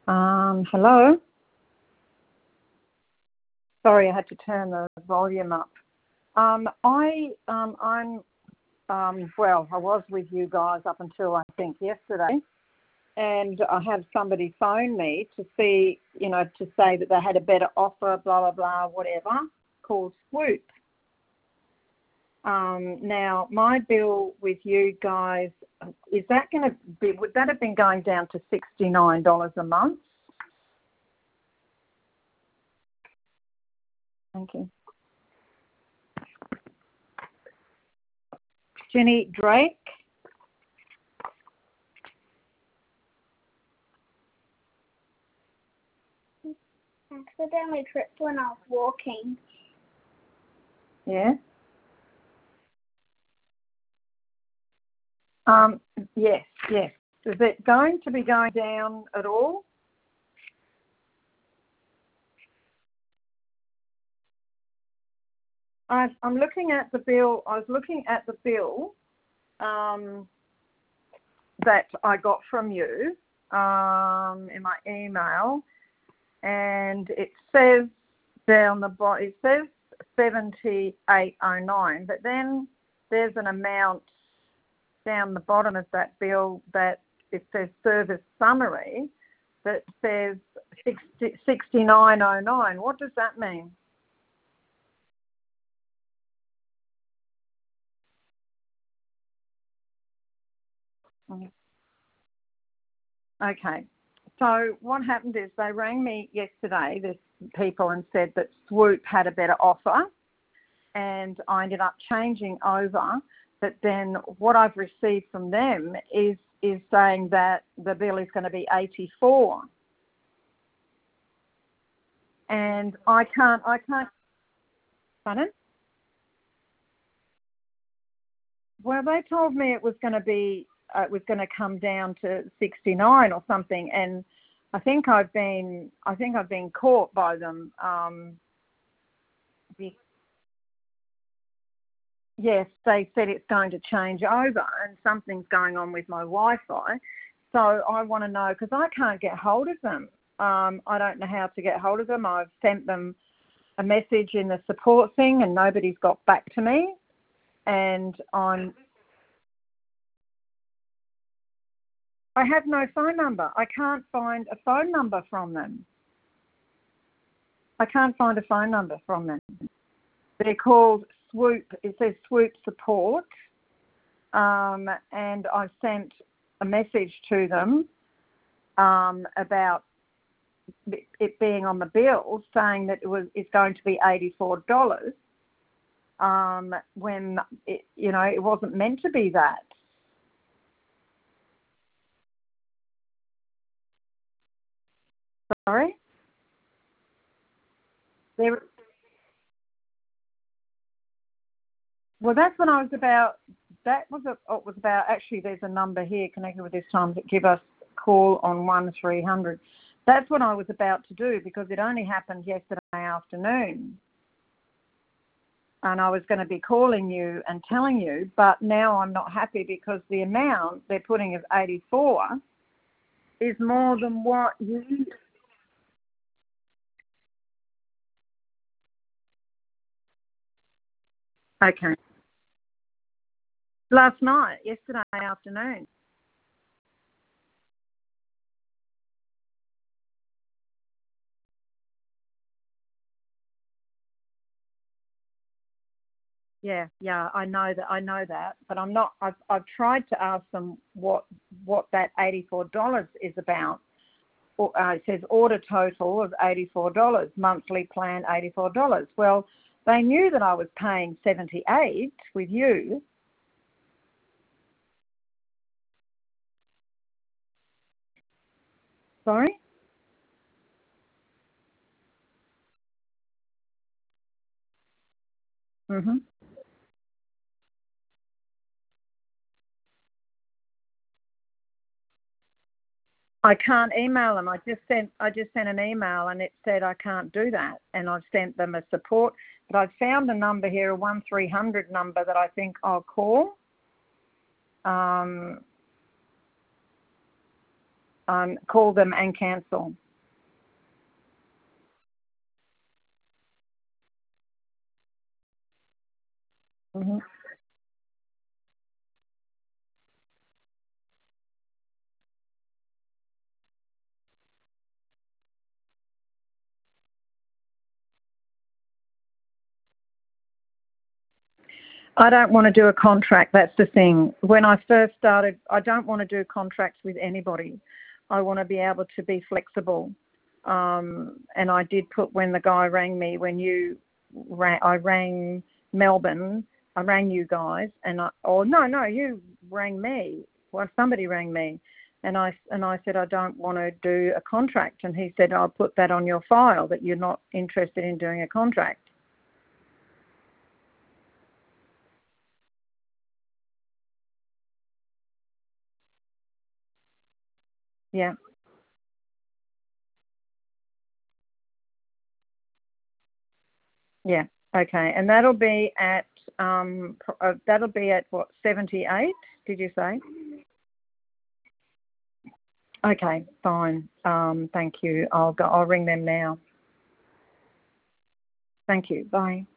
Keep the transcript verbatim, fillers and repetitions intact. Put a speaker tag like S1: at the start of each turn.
S1: Um, hello. Sorry, I had to turn the volume up. Um, I, um, I'm, um, well, I was with you guys up until I think yesterday, and I had somebody phone me to see, you know, to say that they had a better offer, blah blah blah, whatever, called Swoop. Um, now, my bill with you guys, is that going to be? Would that have been going down to sixty-nine dollars a month? Thank you. Jenny Drake.
S2: Accidentally tripped when I was walking.
S1: Yeah. Um, yes, yes. Is it going to be going down at all? I've, I'm looking at the bill. I was looking at the bill um, that I got from you um, in my email, and it says down the bottom, it says seventy-eight oh nine, but then there's an amount down the bottom of that bill that it says service summary that says sixty-nine oh nine. What does that mean? Okay. So what happened is they rang me yesterday, this people, and said that Swoop had a better offer, and I ended up changing over. But then what I've received from them is is saying that the bill is going to be eighty-four, and I can't I can't. Pardon? Well, they told me it was going to be uh, it was going to come down to sixty-nine or something, and I think I've been I think I've been caught by them. Um, yes, they said it's going to change over, and something's going on with my Wi-Fi. So I want to know, because I can't get hold of them. Um, I don't know how to get hold of them. I've sent them a message in the support thing, and nobody's got back to me. And I'm I have no phone number. I can't find a phone number from them. I can't find a phone number from them. They're called Swoop. It says Swoop Support. Um, and I sent a message to them um, about it being on the bill, saying that it was it's going to be eighty-four dollars um, when, it, you know, it wasn't meant to be that. Sorry? There, well, that's what I was about. That was a, it was about, actually, there's a number here connected with this time that give us a call on one three hundred. That's what I was about to do, because it only happened yesterday afternoon. And I was going to be calling you and telling you, but now I'm not happy because the amount they're putting as eighty-four is more than what you... Okay. Last night, yesterday afternoon. Yeah, yeah, I know that. I know that, but I'm not. I've I've tried to ask them what what that eighty-four dollars is about. Or, uh, it says order total of eighty-four dollars, monthly plan eighty-four dollars. Well, they knew that I was paying seventy-eight with you. Sorry. Mhm. I can't email them. I just sent I just sent an email and it said I can't do that, and I've sent them a support. But I've found a number here, a one three hundred number that I think I'll call. Um, um, call them and cancel. Mm-hmm. I don't want to do a contract. That's the thing. When I first started, I don't want to do contracts with anybody. I want to be able to be flexible. Um, and I did put when the guy rang me, when you rang, I rang Melbourne, I rang you guys, and I, oh no, no, you rang me. Well, somebody rang me, and I and I said I don't want to do a contract, and he said I'll put that on your file that you're not interested in doing a contract. Yeah. Yeah. Okay. And that'll be at um uh, that'll be at what, seventy-eight? Did you say? Okay. Fine. Um. Thank you. I'll go. I'll ring them now. Thank you. Bye.